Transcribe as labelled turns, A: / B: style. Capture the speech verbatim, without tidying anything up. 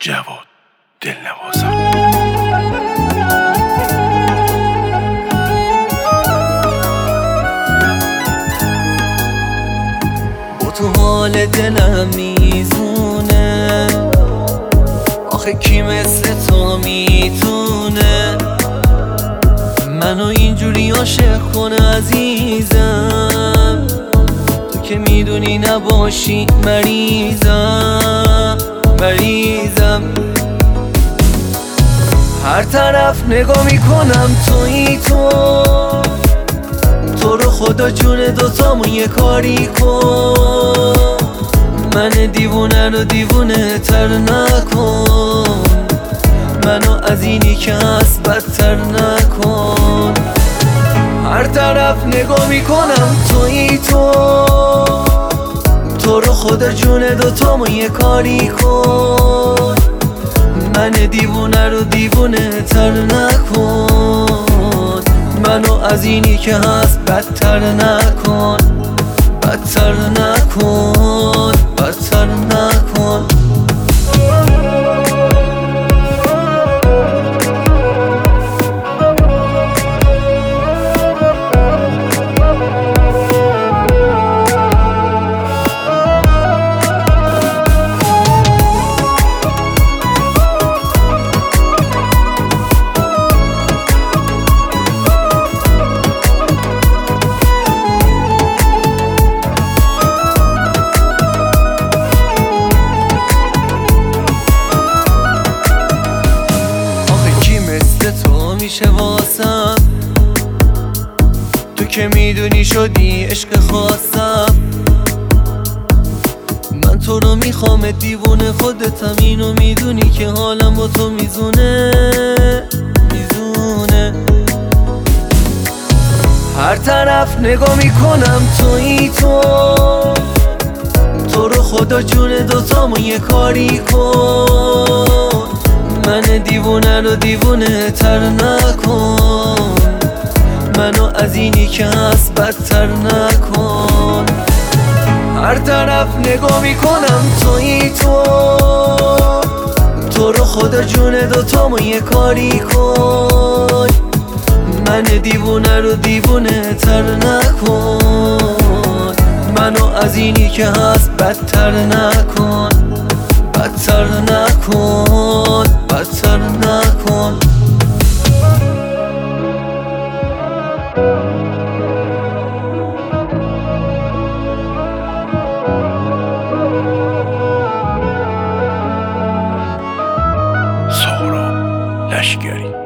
A: جواد دلنوازم.
B: با تو حال دلم میزونه، آخه کی مثل تو میتونه منو اینجوری عاشق کنه عزیزم؟ تو که میدونی نباشی مریضم مریضم. هر طرف نگاه میکنم تویی تو تو رو خدا جون دوتامو یه کاری کن، من دیوونه رو دیوونه تر نکن، منو از اینی که هست بدتر نکن. هر طرف نگاه میکنم تویی تو تو رو خدا جون دوتامو یه کاری کن، من دیوونه رو دیوونه تر نکن، منو از اینی که هست بدتر نکن بدتر نکن بدتر نکن. تو میشه واسم، تو که میدونی شدی عشق خواستم، من تو رو میخوام دیوونه، خودتم اینو میدونی که حالم با تو میزونه میزونه. هر طرف نگاه میکنم تویی تو تو رو خدا جون دوتامو یه کاری کن، من دیوونه رو دیوونه تر نکن، منو از اینی که هست بدتر نکن. هر طرف نگاه میکنم تویی تو تو رو خدا جون دوتامو یه کاری کن، من دیوونه رو دیوونه تر نکن، منو از اینی که هست بدتر نکن بدتر نکن بدتر نکن.
A: سهراب لشگری.